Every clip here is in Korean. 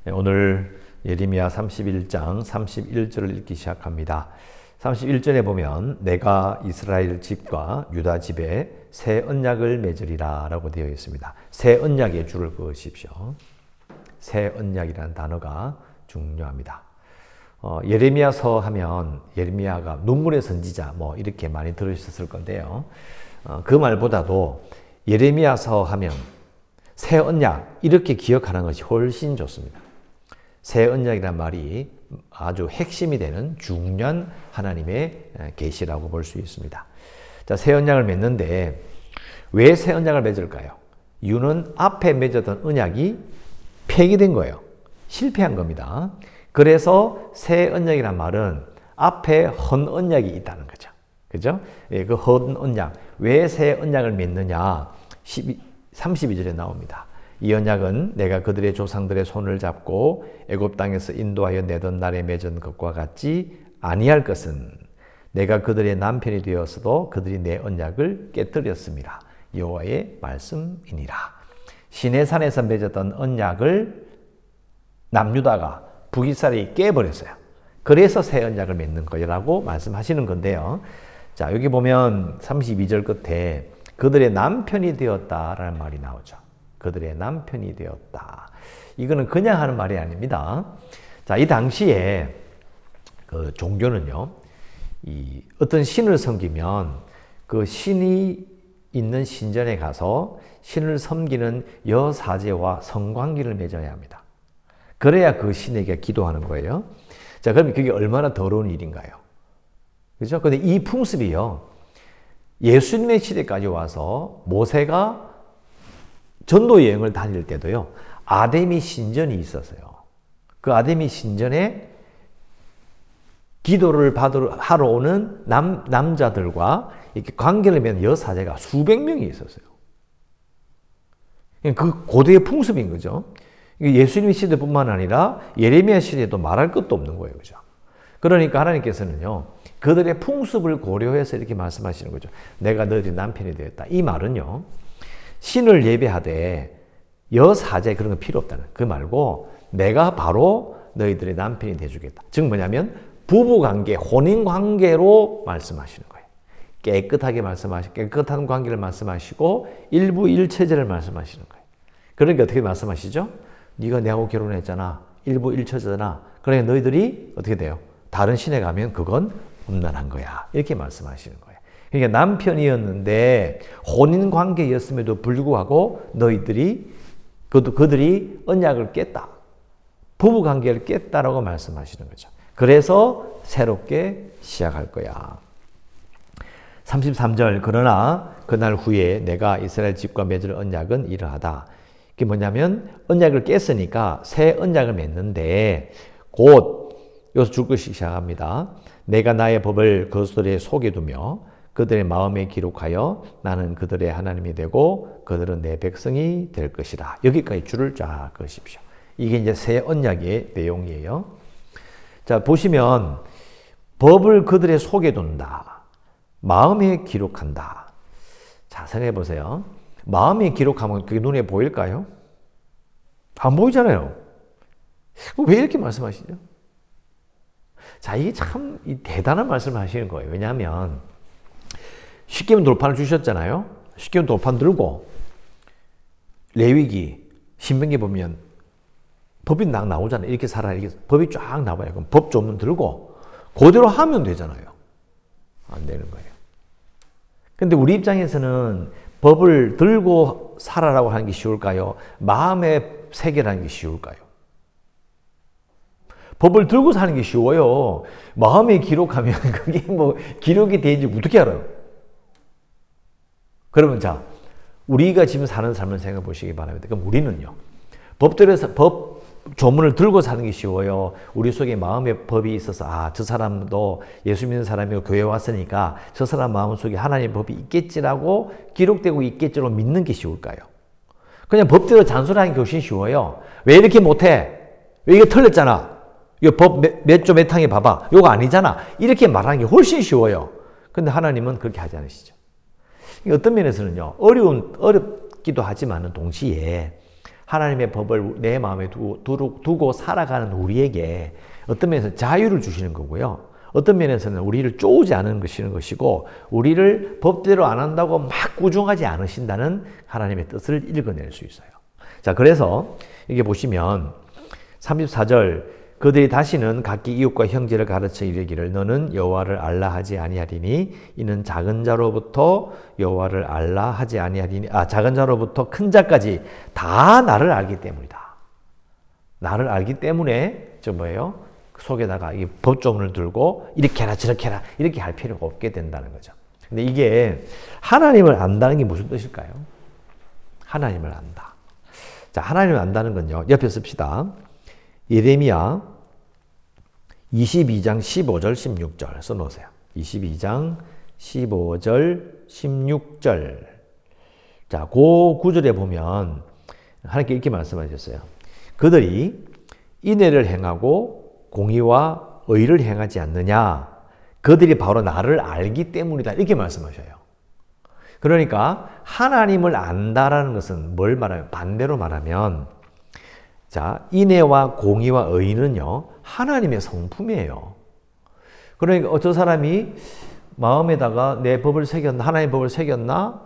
오늘 예레미야 31장 31절을 읽기 시작합니다. 31절에 보면 내가 이스라엘 집과 유다 집에 새 언약을 맺으리라 라고 되어 있습니다. 새 언약에 줄을 그으십시오. 새 언약이라는 단어가 중요합니다. 예레미야서 하면 예레미야가 눈물의 선지자 이렇게 많이 들으셨을 건데요. 그 말보다도 예레미야서 하면 새 언약 이렇게 기억하는 것이 훨씬 좋습니다. 새 언약이란 말이 아주 핵심이 되는 중요한 하나님의 계시라고 볼 수 있습니다. 자, 새 언약을 맺는데 왜 새 언약을 맺을까요? 이유는 앞에 맺었던 언약이 폐기된 거예요. 실패한 겁니다. 그래서 새 언약이란 말은 앞에 헌 언약이 있다는 거죠. 그죠? 그 헌 언약. 왜 새 언약을 맺느냐? 32절에 나옵니다. 이 언약은 내가 그들의 조상들의 손을 잡고 애굽 땅에서 인도하여 내던 날에 맺은 것과 같지 아니할 것은 내가 그들의 남편이 되었어도 그들이 내 언약을 깨뜨렸습니다. 여호와의 말씀이니라. 시내산에서 맺었던 언약을 남유다가 북이스라엘이 깨버렸어요. 그래서 새 언약을 맺는 거라고 말씀하시는 건데요. 자, 여기 보면 32절 끝에 그들의 남편이 되었다라는 말이 나오죠. 그들의 남편이 되었다. 이거는 그냥 하는 말이 아닙니다. 자, 이 당시에 그 종교는요, 어떤 신을 섬기면 그 신이 있는 신전에 가서 신을 섬기는 여사제와 성관계를 맺어야 합니다. 그래야 그 신에게 기도하는 거예요. 자, 그럼 그게 얼마나 더러운 일인가요? 그죠? 근데 이 풍습이요, 예수님의 시대까지 와서 모세가 전도 여행을 다닐 때도요, 아데미 신전이 있었어요. 그 아데미 신전에 기도를 하러 오는 남자들과 이렇게 관계를 맺는 여사제가 수백 명이 있었어요. 그 고대의 풍습인 거죠. 예수님 시대뿐만 아니라 예레미야 시대에도 말할 것도 없는 거예요. 그죠? 그러니까 하나님께서는요, 그들의 풍습을 고려해서 이렇게 말씀하시는 거죠. 내가 너희들의 남편이 되었다. 이 말은요, 신을 예배하되 여사제 그런 거 필요 없다는 그 말고 내가 바로 너희들의 남편이 되어주겠다. 즉 뭐냐면 부부관계, 혼인관계로 말씀하시는 거예요. 깨끗한 관계를 말씀하시고 일부일체제를 말씀하시는 거예요. 그러니까 어떻게 말씀하시죠? 네가 내하고 결혼했잖아. 일부일체제잖아. 그러니까 너희들이 어떻게 돼요? 다른 신에 가면 그건 음란한 거야. 이렇게 말씀하시는 거예요. 그러니까 남편이었는데 혼인관계였음에도 불구하고 그들이 언약을 깼다. 부부관계를 깼다라고 말씀하시는 거죠. 그래서 새롭게 시작할 거야. 33절 그러나 그날 후에 내가 이스라엘 집과 맺을 언약은 이러하다. 그게 뭐냐면 언약을 깼으니까 새 언약을 맺는데 곧 여기서 줄 것이 시작합니다. 내가 나의 법을 그들의 속에 두며 그들의 마음에 기록하여 나는 그들의 하나님이 되고 그들은 내 백성이 될 것이라. 여기까지 줄을 쫙 그으십시오. 이게 이제 새 언약의 내용이에요. 자, 보시면 법을 그들의 속에 둔다. 마음에 기록한다. 자, 생각해 보세요. 마음에 기록하면 그게 눈에 보일까요? 안 보이잖아요. 왜 이렇게 말씀하시죠? 자, 이게 참 대단한 말씀을 하시는 거예요. 왜냐하면 십계명 돌판을 주셨잖아요. 십계명 돌판 들고 레위기, 신명기 보면 법이 나오잖아요. 이렇게 살아라. 이렇게 법이 쫙 나와요. 그럼 법 조문 들고 그대로 하면 되잖아요. 안 되는 거예요. 근데 우리 입장에서는 법을 들고 살아라고 하는 게 쉬울까요? 마음에 새겨라는 게 쉬울까요? 법을 들고 사는 게 쉬워요. 마음에 기록하면 그게 기록이 되는지 어떻게 알아요? 그러면 자, 우리가 지금 사는 삶을 생각해 보시기 바랍니다. 그럼 우리는요, 법 조문을 들고 사는 게 쉬워요. 우리 속에 마음의 법이 있어서 저 사람도 예수 믿는 사람이고 교회 왔으니까 저 사람 마음속에 하나님의 법이 있겠지라고 기록되고 있겠지로 믿는 게 쉬울까요? 그냥 법대로 잔소리하는 게 훨씬 쉬워요. 왜 이렇게 못해? 왜 이게 틀렸잖아. 이거 법 몇 조 몇 항에 봐봐. 이거 아니잖아. 이렇게 말하는 게 훨씬 쉬워요. 근데 하나님은 그렇게 하지 않으시죠. 어떤 면에서는요, 어렵기도 하지만은 동시에 하나님의 법을 내 마음에 두고 살아가는 우리에게 어떤 면에서 자유를 주시는 거고요. 어떤 면에서는 우리를 쪼우지 않는 것이고 우리를 법대로 안 한다고 막 꾸중하지 않으신다는 하나님의 뜻을 읽어낼 수 있어요. 자, 그래서 이게 보시면 34절 그들이 다시는 각기 이웃과 형제를 가르쳐 이르기를 너는 여호와를 알라 하지 아니하리니 이는 작은 자로부터 여호와를 알라 하지 아니하리니 작은 자로부터 큰 자까지 다 나를 알기 때문이다. 나를 알기 때문에 뭐예요? 속에다가 이 법조문을 들고 이렇게 해라 저렇게 해라 이렇게 할 필요가 없게 된다는 거죠. 근데 이게 하나님을 안다는 게 무슨 뜻일까요? 하나님을 안다. 자, 하나님을 안다는 건요. 옆에 씁시다. 예레미야 22장 15절 16절 써놓으세요. 22장 15절 16절. 자, 그 구절에 보면 하나님께 이렇게 말씀하셨어요. 그들이 인애를 행하고 공의와 의를 행하지 않느냐. 그들이 바로 나를 알기 때문이다. 이렇게 말씀하셔요. 그러니까 하나님을 안다라는 것은 뭘 말하면 반대로 말하면 자, 인애와 공의와 의는요, 하나님의 성품이에요. 그러니까 어떤 사람이 마음에다가 내 법을 새겼나, 하나님의 법을 새겼나?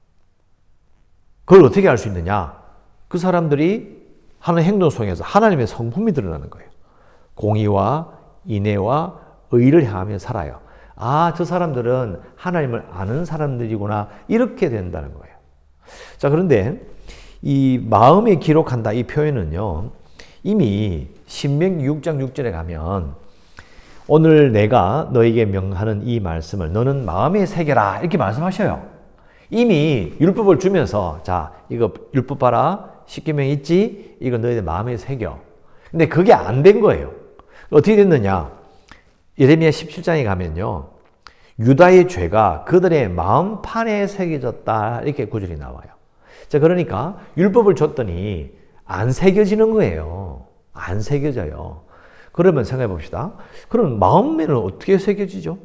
그걸 어떻게 알 수 있느냐? 그 사람들이 하는 행동 속에서 하나님의 성품이 드러나는 거예요. 공의와 인애와 의를 향하며 살아요. 아, 저 사람들은 하나님을 아는 사람들이구나. 이렇게 된다는 거예요. 자, 그런데 이 마음에 기록한다 이 표현은요. 이미 신명기 6장 6절에 가면 오늘 내가 너에게 명하는 이 말씀을 너는 마음에 새겨라 이렇게 말씀하셔요. 이미 율법을 주면서 자 이거 율법 봐라. 십계명 있지? 이거 너희들 마음에 새겨. 근데 그게 안 된 거예요. 어떻게 됐느냐? 예레미야 17장에 가면요. 유다의 죄가 그들의 마음판에 새겨졌다 이렇게 구절이 나와요. 자, 그러니까 율법을 줬더니 안 새겨지는 거예요. 안 새겨져요. 그러면 생각해 봅시다. 그럼 마음에는 어떻게 새겨지죠?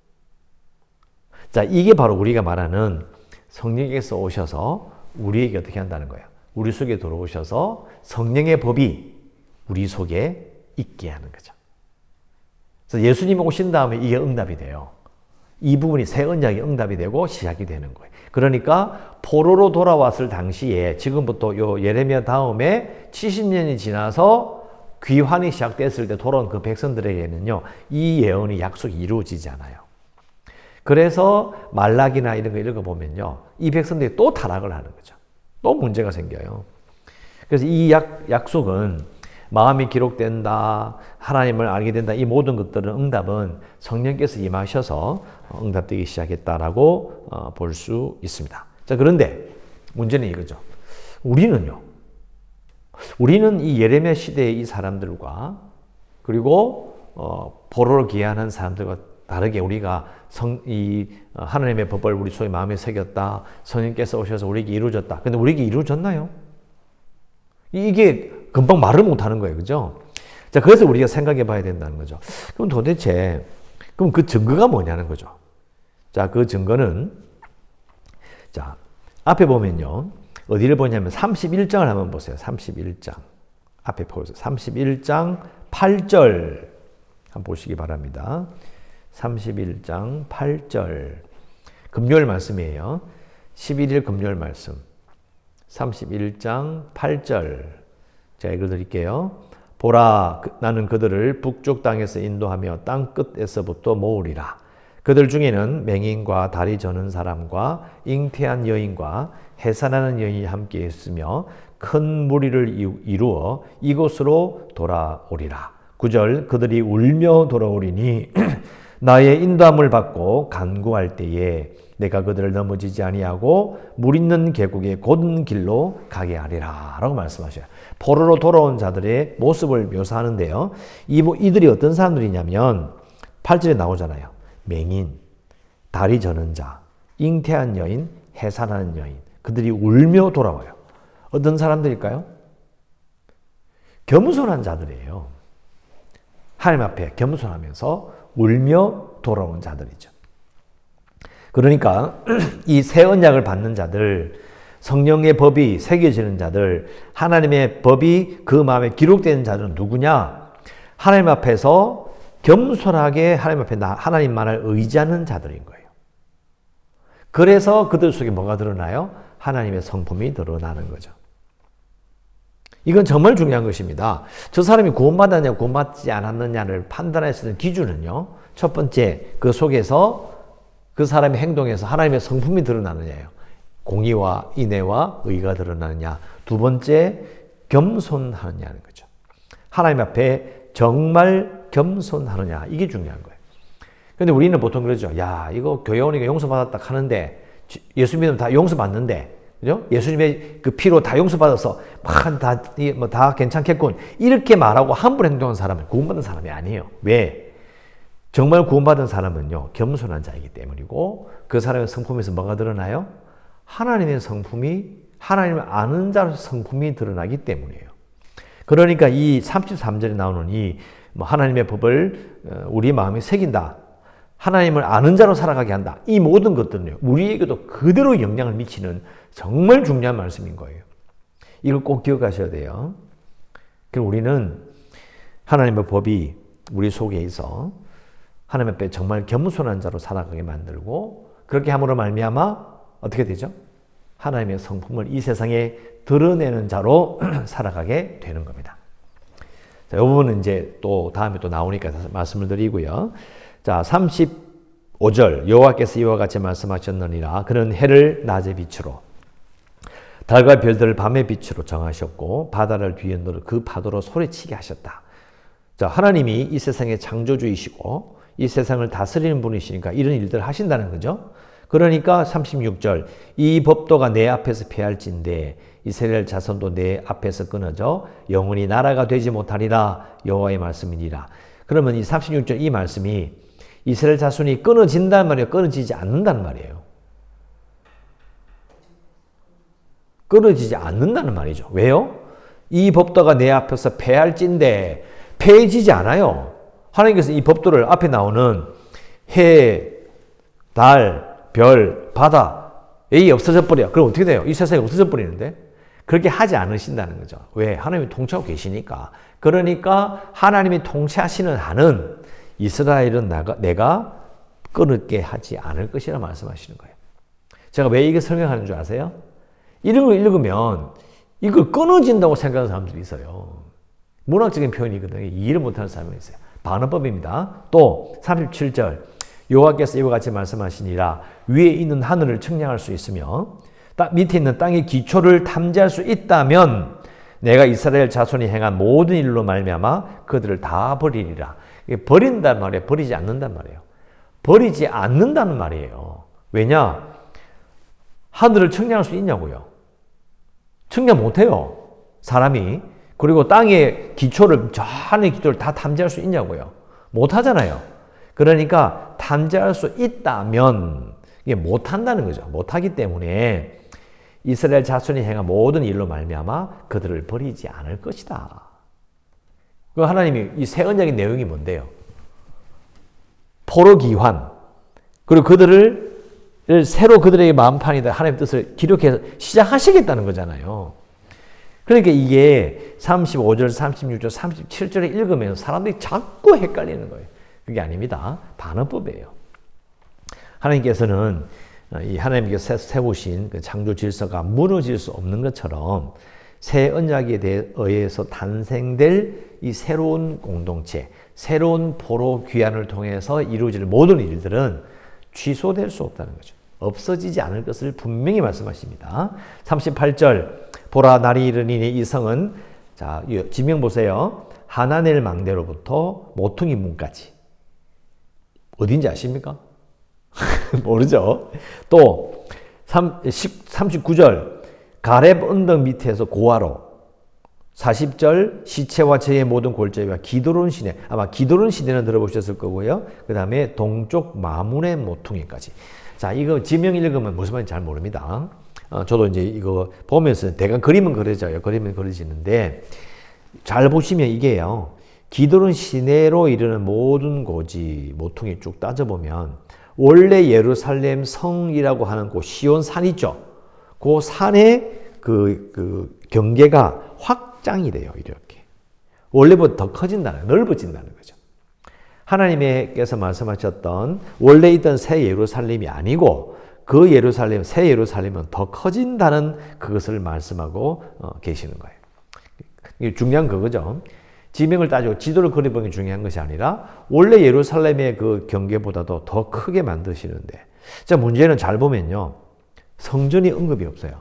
자, 이게 바로 우리가 말하는 성령께서 오셔서 우리에게 어떻게 한다는 거예요. 우리 속에 들어오셔서 성령의 법이 우리 속에 있게 하는 거죠. 그래서 예수님이 오신 다음에 이게 응답이 돼요. 이 부분이 새 언약의 응답이 되고 시작이 되는 거예요. 그러니까 포로로 돌아왔을 당시에 지금부터 요 예레미야 다음에 70년이 지나서 귀환이 시작됐을 때 돌아온 그 백성들에게는요. 이 예언이 약속이 이루어지지 않아요. 그래서 말라기나 이런 거 읽어보면요. 이 백성들이 또 타락을 하는 거죠. 또 문제가 생겨요. 그래서 이 약속은 마음이 기록된다, 하나님을 알게 된다, 이 모든 것들은 응답은 성령께서 임하셔서 응답되기 시작했다라고 볼 수 있습니다. 자, 그런데 문제는 이거죠. 우리는요, 우리는 이 예레미야 시대의 이 사람들과 그리고 포로로 귀환한 사람들과 다르게 우리가 하나님의 법을 우리 속에 마음에 새겼다, 성령께서 오셔서 우리에게 이루어졌다. 근데 우리에게 이루어졌나요? 이게 금방 말을 못하는 거예요. 그죠? 자, 그래서 우리가 생각해 봐야 된다는 거죠. 그럼 도대체, 그럼 그 증거가 뭐냐는 거죠. 자, 그 증거는, 자, 앞에 보면요. 어디를 보냐면 31장을 한번 보세요. 31장. 앞에 보세요. 31장 8절. 한번 보시기 바랍니다. 31장 8절. 금요일 말씀이에요. 11일 금요일 말씀. 31장 8절. 제가 읽어드릴게요. 보라, 나는 그들을 북쪽 땅에서 인도하며 땅 끝에서부터 모으리라. 그들 중에는 맹인과 다리 저는 사람과 잉태한 여인과 해산하는 여인이 함께 있으며 큰 무리를 이루어 이곳으로 돌아오리라. 9절, 그들이 울며 돌아오리니 나의 인도함을 받고 간구할 때에 내가 그들을 넘어지지 아니하고 물 있는 계곡의 곧은 길로 가게 하리라 라고 말씀하셔요. 포로로 돌아온 자들의 모습을 묘사하는데요. 이들이 어떤 사람들이냐면 8절에 나오잖아요. 맹인, 다리 저는 자, 잉태한 여인, 해산하는 여인. 그들이 울며 돌아와요. 어떤 사람들일까요? 겸손한 자들이에요. 하나님 앞에 겸손하면서 울며 돌아온 자들이죠. 그러니까 이 새 언약을 받는 자들, 성령의 법이 새겨지는 자들, 하나님의 법이 그 마음에 기록되는 자들은 누구냐? 하나님 앞에서 겸손하게 하나님 앞에 하나님만을 의지하는 자들인 거예요. 그래서 그들 속에 뭐가 드러나요? 하나님의 성품이 드러나는 거죠. 이건 정말 중요한 것입니다. 저 사람이 구원받았냐 구원받지 않았느냐를 판단할 수 있는 기준은요. 첫 번째, 그 속에서 그 사람의 행동에서 하나님의 성품이 드러나느냐예요. 공의와 인애와 의가 드러나느냐. 두 번째, 겸손하느냐는 거죠. 하나님 앞에 정말 겸손하느냐. 이게 중요한 거예요. 근데 우리는 보통 그러죠. 야, 이거 교회 오니까 용서받았다 하는데, 예수 믿으면 다 용서받는데, 그죠? 예수님의 그 피로 다 용서받아서 다 괜찮겠군. 이렇게 말하고 함부로 행동한 사람은 구원받은 사람이 아니에요. 왜? 정말 구원받은 사람은요, 겸손한 자이기 때문이고, 그 사람의 성품에서 뭐가 드러나요? 하나님의 성품이, 하나님을 아는 자로서 성품이 드러나기 때문이에요. 그러니까 이 33절에 나오는 이 하나님의 법을 우리 마음에 새긴다. 하나님을 아는 자로 살아가게 한다. 이 모든 것들은요, 우리에게도 그대로 영향을 미치는 정말 중요한 말씀인 거예요. 이걸 꼭 기억하셔야 돼요. 그럼 우리는 하나님의 법이 우리 속에 있어 하나님 앞에 정말 겸손한 자로 살아가게 만들고, 그렇게 함으로 말미암아 어떻게 되죠? 하나님의 성품을 이 세상에 드러내는 자로 살아가게 되는 겁니다. 자, 이 부분은 이제 또 다음에 또 나오니까 말씀을 드리고요. 자, 35절 여호와께서 이와 같이 말씀하셨느니라. 그는 해를 낮의 빛으로 달과 별들을 밤의 빛으로 정하셨고 바다를 뒤흔들어 그 파도로 소리치게 하셨다. 자, 하나님이 이 세상의 창조주이시고 이 세상을 다스리는 분이시니까 이런 일들을 하신다는 거죠. 그러니까 36절 이 법도가 내 앞에서 패할진대 이스라엘 자손도 내 앞에서 끊어져 영원히 나라가 되지 못하리라 여호와의 말씀이니라. 그러면 이 36절 이 말씀이 이스라엘 자손이 끊어진단 말이에요? 끊어지지 않는다는 말이에요? 끊어지지 않는다는 말이죠. 왜요? 이 법도가 내 앞에서 패할진대 패해지지 않아요. 하나님께서 이 법도를 앞에 나오는 해, 달, 별, 바다 이 없어져 버려. 그럼 어떻게 돼요? 이 세상이 없어져 버리는데? 그렇게 하지 않으신다는 거죠. 왜? 하나님이 통치하고 계시니까. 그러니까 하나님이 통치하시는 한은 이스라엘은 내가 끊을게 하지 않을 것이라 말씀하시는 거예요. 제가 왜 이게 설명하는 줄 아세요? 이런 걸 읽으면 이걸 끊어진다고 생각하는 사람들이 있어요. 문학적인 표현이거든요. 이해를 못하는 사람이 있어요. 반어법입니다. 또 37절 여호와께서 이와 같이 말씀하시니라. 위에 있는 하늘을 측량할 수 있으며 밑에 있는 땅의 기초를 탐지할 수 있다면 내가 이스라엘 자손이 행한 모든 일로 말미암아 그들을 다 버리리라. 버린단 말이에요? 버리지 않는단 말이에요? 버리지 않는다는 말이에요. 왜냐? 하늘을 측량할 수 있냐고요? 측량 못해요. 사람이. 그리고 땅의 기초를, 저 하늘의 기초를 다 탐지할 수 있냐고요? 못하잖아요. 그러니까 탐지할 수 있다면 이게 못한다는 거죠. 못하기 때문에 이스라엘 자손이 행한 모든 일로 말미암아 그들을 버리지 않을 것이다. 그 하나님이 이 새 언약의 내용이 뭔데요? 포로기환. 그리고 그들을 새로 그들에게 마음판이다. 하나님의 뜻을 기록해서 시작하시겠다는 거잖아요. 그러니까 이게 35절, 36절, 37절에 읽으면서 사람들이 자꾸 헷갈리는 거예요. 그게 아닙니다. 반어법이에요. 하나님께서는 이 하나님께서 세우신 그 창조 질서가 무너질 수 없는 것처럼 새 언약에 의해서 탄생될 이 새로운 공동체, 새로운 포로 귀환을 통해서 이루어질 모든 일들은 취소될 수 없다는 거죠. 없어지지 않을 것을 분명히 말씀하십니다. 38절 보라 날이 이르니 이 성은 자 지명 보세요. 하나넬 망대로부터 모퉁이 문까지 어딘지 아십니까? 모르죠. 또 39절 가렙 언덕 밑에서 고아로 40절 시체와 저의 모든 골짜기와 기드론 시내 아마 기드론 시내는 들어보셨을 거고요. 그 다음에 동쪽 마문의 모퉁이까지. 자 이거 지명 읽으면 무슨 말인지 잘 모릅니다. 저도 이제 이거 보면서 대강 그림은 그려져요. 그림은 그려지는데 잘 보시면 이게요. 기드론 시내로 이르는 모든 고지 모퉁이 쭉 따져보면 원래 예루살렘 성이라고 하는 곳 시온 산 있죠. 그 산의 그 경계가 확장이 돼요. 이렇게. 원래보다 더 커진다는, 넓어진다는 거죠. 하나님께서 말씀하셨던 원래 있던 새 예루살렘이 아니고 그 예루살렘, 새 예루살렘은 더 커진다는 그것을 말씀하고 계시는 거예요. 이게 중요한 그거죠. 지명을 따지고 지도를 그려보는 게 중요한 것이 아니라 원래 예루살렘의 그 경계보다도 더 크게 만드시는데, 자, 문제는 잘 보면요. 성전이 언급이 없어요.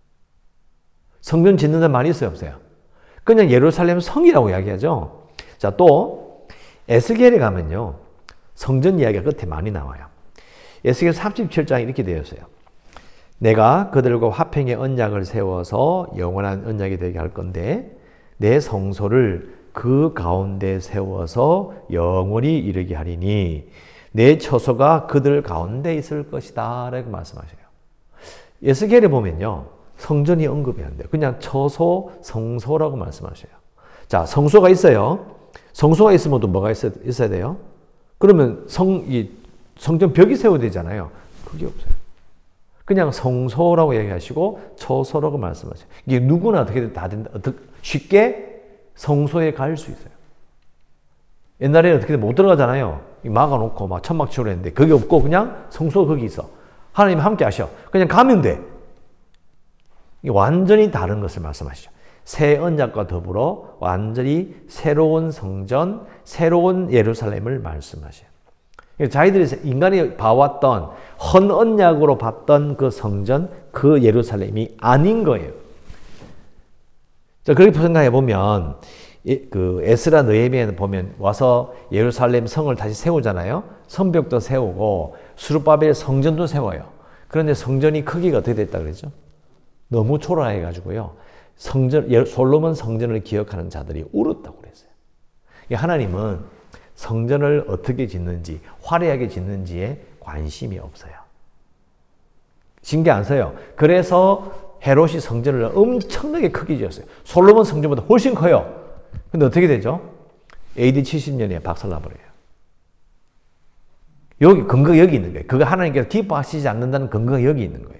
성전 짓는다는 말이 있어요, 없어요? 그냥 예루살렘 성이라고 이야기하죠. 자, 또 에스겔에 가면요. 성전 이야기가 끝에 많이 나와요. 에스겔 37장에 이렇게 되어 있어요. 내가 그들과 화평의 언약을 세워서 영원한 언약이 되게 할 건데 내 성소를 그 가운데 세워서 영원히 이르게 하리니 내 처소가 그들 가운데 있을 것이다 라고 말씀하셔요. 에스겔에 보면요. 성전이 언급이 안 돼요. 그냥 처소, 성소라고 말씀하셔요. 자, 성소가 있어요. 성소가 있으면 또 뭐가 있어야 돼요? 그러면 성전 벽이 세워야 되잖아요. 그게 없어요. 그냥 성소라고 얘기하시고 처소라고 말씀하세요. 이게 누구나 어떻게 다 된다. 쉽게 성소에 갈 수 있어요. 옛날에는 어떻게 못 들어가잖아요. 막아놓고 막 천막 치우려 했는데 그게 없고 그냥 성소가 거기 있어. 하나님 함께 하셔. 그냥 가면 돼. 완전히 다른 것을 말씀하시죠. 새 언약과 더불어 완전히 새로운 성전, 새로운 예루살렘을 말씀하셔요. 자기들이 인간이 봐왔던 헌 언약으로 봤던 그 성전, 그 예루살렘이 아닌 거예요. 자, 그렇게 생각해 보면 그 에스라 느헤미야는 보면 와서 예루살렘 성을 다시 세우잖아요. 성벽도 세우고 스룹바벨 성전도 세워요. 그런데 성전이 크기가 어떻게 됐다 그랬죠? 너무 초라해 가지고요. 솔로몬 성전을 기억하는 자들이 울었다고 그랬어요. 하나님은 성전을 어떻게 짓는지, 화려하게 짓는지에 관심이 없어요. 신경 안 써요. 그래서 헤롯이 성전을 엄청나게 크게 지었어요. 솔로몬 성전보다 훨씬 커요. 근데 어떻게 되죠? AD 70년에 박살나버려요. 근거가 여기 있는 거예요. 그거 하나님께서 기뻐하시지 않는다는 근거가 여기 있는 거예요.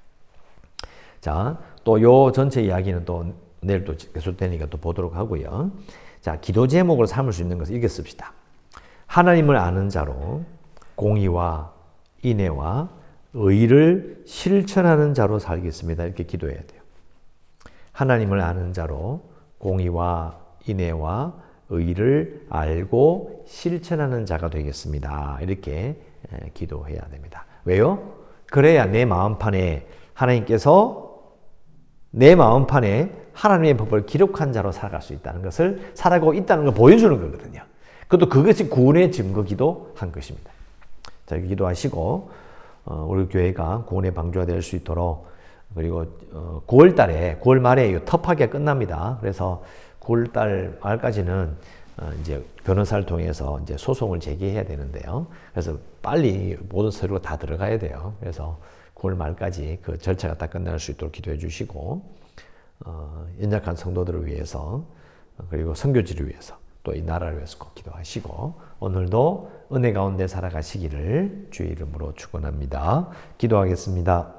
자, 또 요 전체 이야기는 또 내일 또 계속되니까 또 보도록 하고요. 자, 기도 제목으로 삼을 수 있는 것을 이렇게 씁시다. 하나님을 아는 자로 공의와 인애와 의를 실천하는 자로 살겠습니다. 이렇게 기도해야 돼요. 하나님을 아는 자로 공의와 인애와 의를 알고 실천하는 자가 되겠습니다. 이렇게 기도해야 됩니다. 왜요? 그래야 내 마음판에 하나님께서 내 마음판에 하나님의 법을 기록한 자로 살아갈 수 있다는 것을, 살아가고 있다는 걸 보여주는 거거든요. 그것이 구원의 증거기도 한 것입니다. 자, 이렇게 기도하시고 우리 교회가 구원의 방주가 될 수 있도록, 그리고 9월 달에, 9월 말에 터파기가 끝납니다. 그래서 9월 달 말까지는 이제 변호사를 통해서 이제 소송을 제기해야 되는데요. 그래서 빨리 모든 서류가 다 들어가야 돼요. 그래서 9월 말까지 그 절차가 다 끝날 수 있도록 기도해 주시고, 연약한 성도들을 위해서, 그리고 선교지를 위해서, 또 이 나라를 위해서 꼭 기도하시고, 오늘도 은혜 가운데 살아가시기를 주의 이름으로 축원합니다. 기도하겠습니다.